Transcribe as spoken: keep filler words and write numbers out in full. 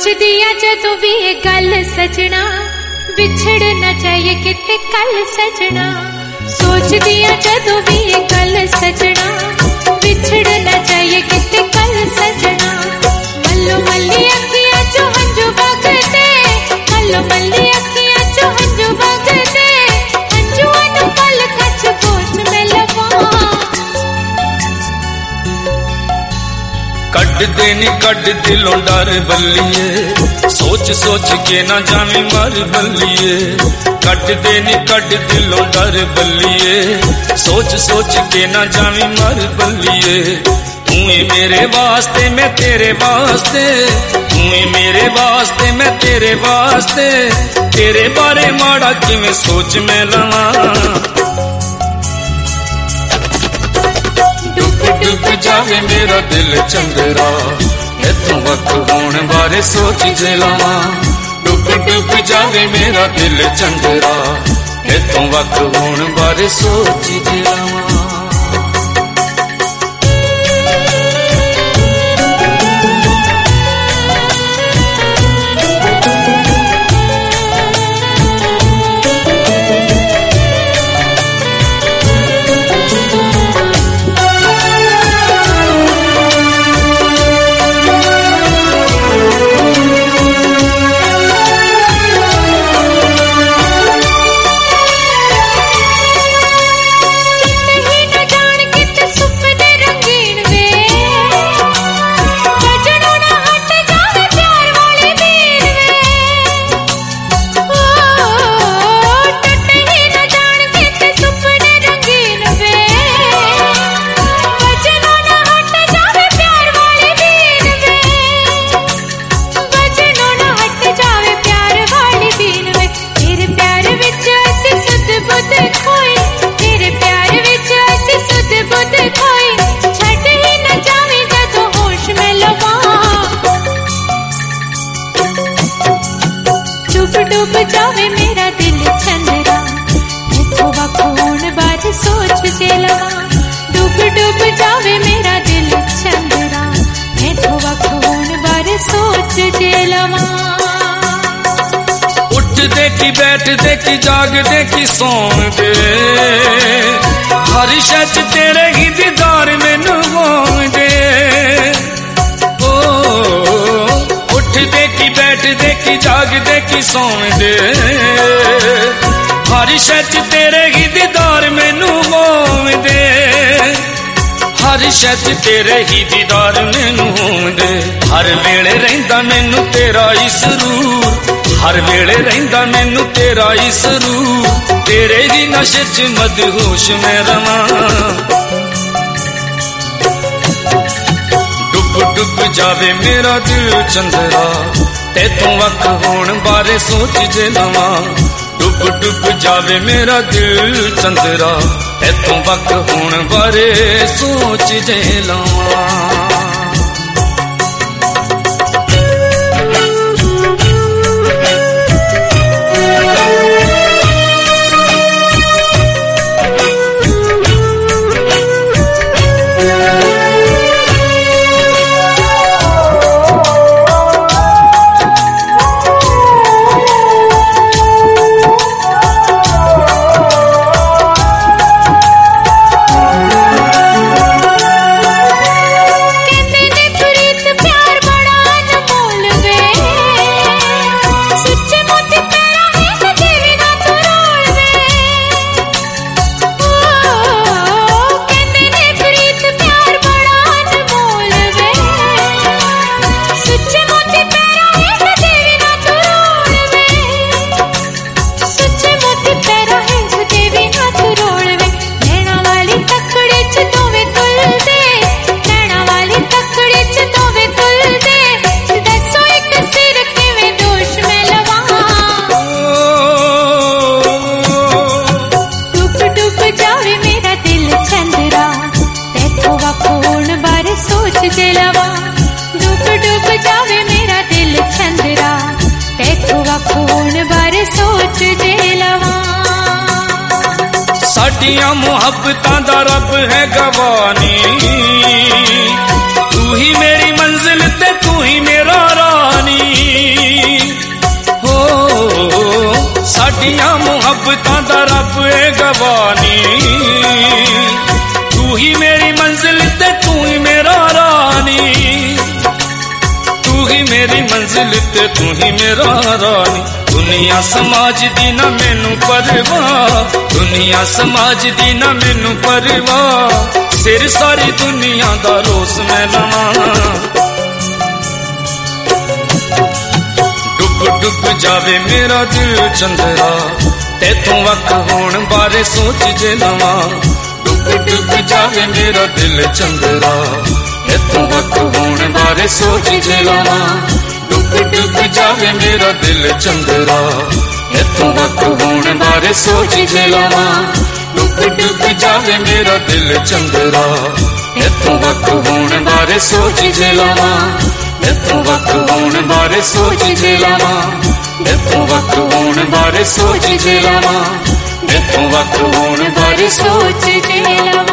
सोच दिया जदों भी ये गल सजना, बिछड़ न जाए किते कल सजना। सोच दिया जदों भी ये गल सजना, बिछड़ न जाए किते कल सजना। मल्लो मल्ली अखियां चो हंजू बगदे, मल्लो मल्ली अखियां चो हंजू बगदे, हंजुआं नूं पलकां च होश में लवां। कड दे नी कड दिलों डर बल्लिए, सोच सोच के ना जावी मर बल्लिए। कड दे नी कड दिलों डर बल्लिए, सोच सोच के ना जावी मर बल्लिए। तू ही मेरे वास्ते मैं तेरे वास्ते, तू ही मेरे वास्ते मैं तेरे वास्ते। तेरे बारे माड़ा किवें सोच मैं लवां। डुब जावे मेरा दिल चंदरा, इथों वक्त होने बारे सोच जे लवां। डुब डुब जावे मेरा दिल चंदरा, इथों वक्त होने बारे सोच जे लवां। डूब जावे मेरा दिल चंदरा, इथों वक्त होने बारे सोच जे लवां। डूब डूब जावे मेरा दिल चंदरा, इथों वक्त होने बारे सोच जे लवां। उठ दे की बैठ दे की जाग दे की सौं दे, हर शच तेरे ही दीदार मैनू हों दे। उठ दे की बैठ दे की जाग दे की सौं दे, हर शच तेरे ही दीदार मैनू हों दे। हर शच तेरे ही दीदार मैनू हों दे। हर वेले रहिंदा मैनू तेरा ही सरूर, हर वेले रहिंदा मैनू तेरा ही सरूर। तेरे ही नशे च मदहोश मैं रवां। डुब डुब जावे मेरा दिल चंदरा, तेतों वक्त होने बारे सोच जे लवां। डुब डुब जावे मेरा दिल चंदरा, तेतों वक्त होने बारे सोच जे लवां। साडियां मुहब्बतां दा रब है गवानी, तू ही मेरी मंजिल ते तू ही मेरा रानी। साडियां मुहब्बतां दा रब ए गवानी। तू ही मेरी मंजिल ते तू ही मेरा रानी, तू ही मेरी मंजिल ते तू ही मेरा रानी। दुनिया समाज दी ना मैनू परवाह, दुनिया समाज दी ना मैनू परवाह, सिर सारी दुनिया दा रोस मैं लवां। डुब डुब जावे मेरा दिल चंदरा, तेथों वख होण बारे सोच जे लवां। डुब डुब जावे मेरा दिल चंदरा, तेथों वख होण बारे सोच जे लवां। डुब डुब जावे मेरा दिल चंदरा, तेथों वख होण बारे सोच जे लवां। डुब डुब जावे मेरा दिल चंदरा, तेथों वख होण बारे सोच जे लवां। तेथों वख होण बारे सोच जे लवां, तेथों वख होण बारे सोच जे लवां, तेथों वख होण बारे सोच जे लवां।